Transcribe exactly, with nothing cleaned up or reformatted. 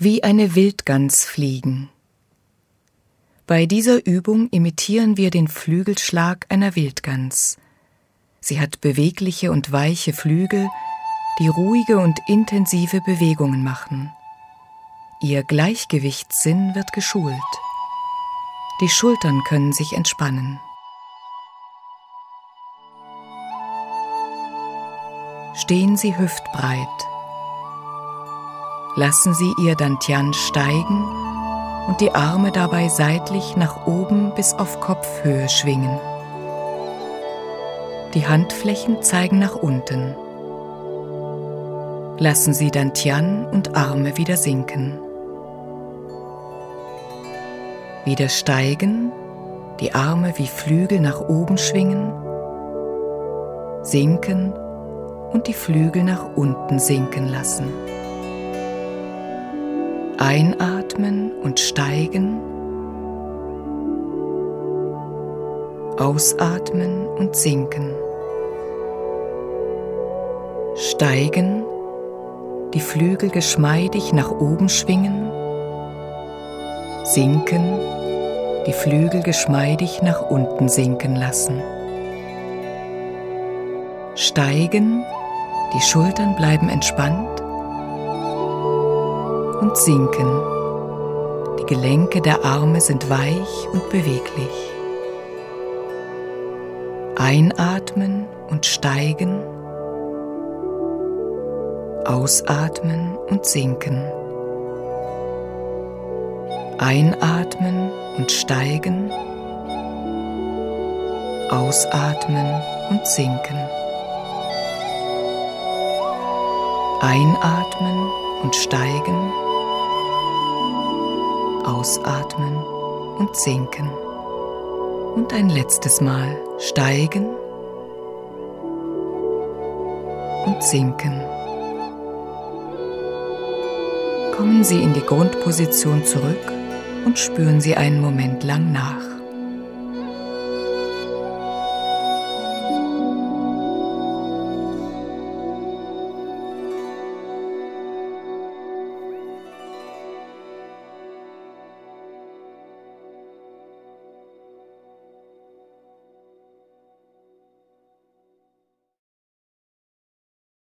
Wie eine Wildgans fliegen. Bei dieser Übung imitieren wir den Flügelschlag einer Wildgans. Sie hat bewegliche und weiche Flügel, die ruhige und intensive Bewegungen machen. Ihr Gleichgewichtssinn wird geschult. Die Schultern können sich entspannen. Stehen Sie hüftbreit. Lassen Sie Ihr Dantian steigen und die Arme dabei seitlich nach oben bis auf Kopfhöhe schwingen. Die Handflächen zeigen nach unten. Lassen Sie Dantian und Arme wieder sinken. Wieder steigen, die Arme wie Flügel nach oben schwingen, sinken und die Flügel nach unten sinken lassen. Einatmen und steigen, ausatmen und sinken. Steigen, die Flügel geschmeidig nach oben schwingen, sinken, die Flügel geschmeidig nach unten sinken lassen. Steigen, die Schultern bleiben entspannt und sinken. Die Gelenke der Arme sind weich und beweglich. Einatmen und steigen, ausatmen und sinken. Einatmen und steigen, ausatmen und sinken. Einatmen und steigen, ausatmen und sinken. Und ein letztes Mal steigen und sinken. Kommen Sie in die Grundposition zurück und spüren Sie einen Moment lang nach.